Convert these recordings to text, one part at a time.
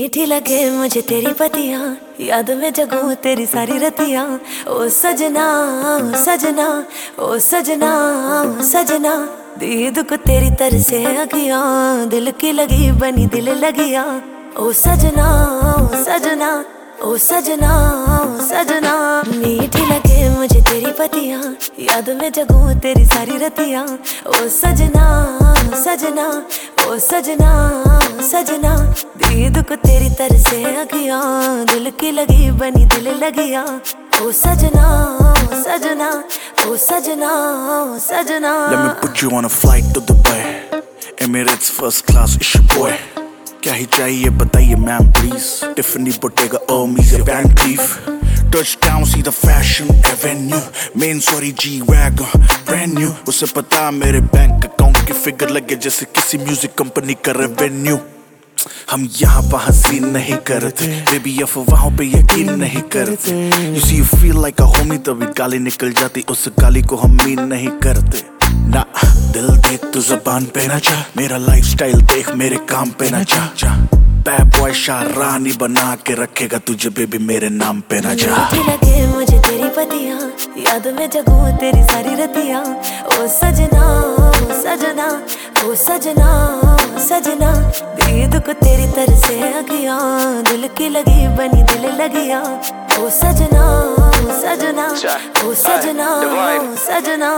मीठी लगे मुझे तेरी पतियां, याद में जगूं तेरी सारी रतियां। ओ सजना ओ सजना ओ सजना ओ सजना, दीद को तेरी तरसे अखियां, दिल की लगी बनी दिल लगिया। ओ सजना ओ सजना ओ सजना ओ सजना, मीठी लगे मुझे तेरी पतियां, याद में जगूं तेरी सारी रतियां। ओ सजना ओ सजना ओ सजना ओ सजना, दीद को तेरी तरसे अखियां, दिल की लगी बनी दिल लगिया। ओ सजना ओ सजना ओ सजना ओ सजना। Let me put you on a flight to Dubai, Emirates first class, it's your boy. क्या ही चाहिए बताइए ma'am please, Tiffany Bottega Hermes या Van Cleef। Touchdown see the fashion avenue, main sorry G-Wagon brand new। उसे पता मेरे bank account की figure लगे जैसे किसी म्यूजिक कंपनी का रेवेन्यू। हम यहाँ वहाँ सीन नहीं करते, बेबी अफवाहों पे यकीन नहीं करते। You see you feel like a homie, तभी गाली निकल जाती, उस गाली को हम मीन नहीं करते ना। दिल देख तू ज़बान पे ना जा, मेरा लाइफस्टाइल देख मेरे काम पे ना जा। बैड बॉय शाहरानी बना के रखेगा तुझे बेबी, मेरे नाम पे ना जा। मीठी लगे मुझे तेरी पतियां, याद में जगूं तेरी सारी रतियां। ओ सजना ओ सजना ओ सजना ओ सजना, दीद को तेरी तरसे अखियां, दिल की लगी बनी दिल लगिया। ओ सजना ओ सजना ओ सजना ओ सजना।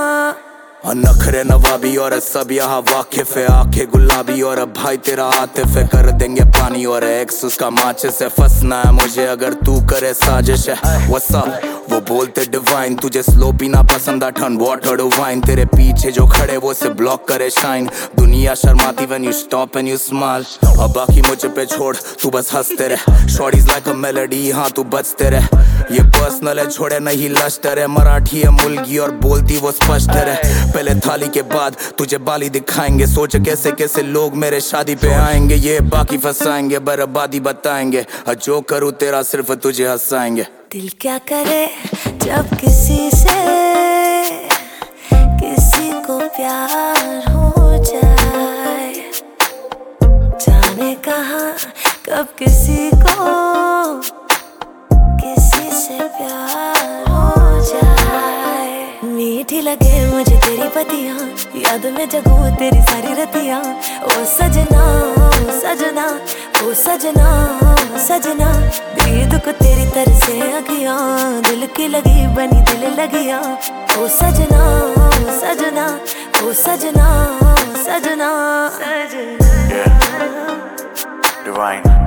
नखरे नवाबी और सब यहाँ वाकिफ है, आंखें गुलाबी और भाई तेरा आतिफ है। कर देंगे पानी और एक्स उसका माचिस है, फंसना है मुझे अगर तू करे साजिश है। What's up? वो बोलते डिवाइन, तुझे स्लो पीना पसंद है, टर्न वाटर टू वाइन। तेरे पीछे जो खड़े वो से ब्लॉक करे शाइन, दुनिया शर्माती when you stop and you smile। और बाकी मुझे पे छोड़ तू बस हंसते रह, शॉर्टीज लाइक अ मेलोडी, हाँ तू बचते रह। ये पर्सनल है छोड़े नहीं लश्तर है, मराठी है मुलगी और बोलती वो स्पष्ट है। पहले थाली के बाद तुझे बाली दिखाएंगे, सोच कैसे कैसे लोग मेरे शादी पे आएंगे। ये बाकी फंसाएंगे, बर्बादी बताएंगे, जो करूँ तेरा सिर्फ तुझे हंसाएंगे। दिल क्या करे जब किसी से किसी को प्यार हो जाए, जाने कहाँ कब किसी को किसी से प्यार हो जाए। मीठी लगे मुझे तेरी पतियां, याद में जगूं तेरी सारी रतियां। ओ सजना ओ सजना ओ सजना ओ सजना, दीद को तेरी तरसे अखियां, दिल की लगी बनी दिल लगिया। ओ सजना ओ सजना ओ सजना ओ सजना। Yeah, divine।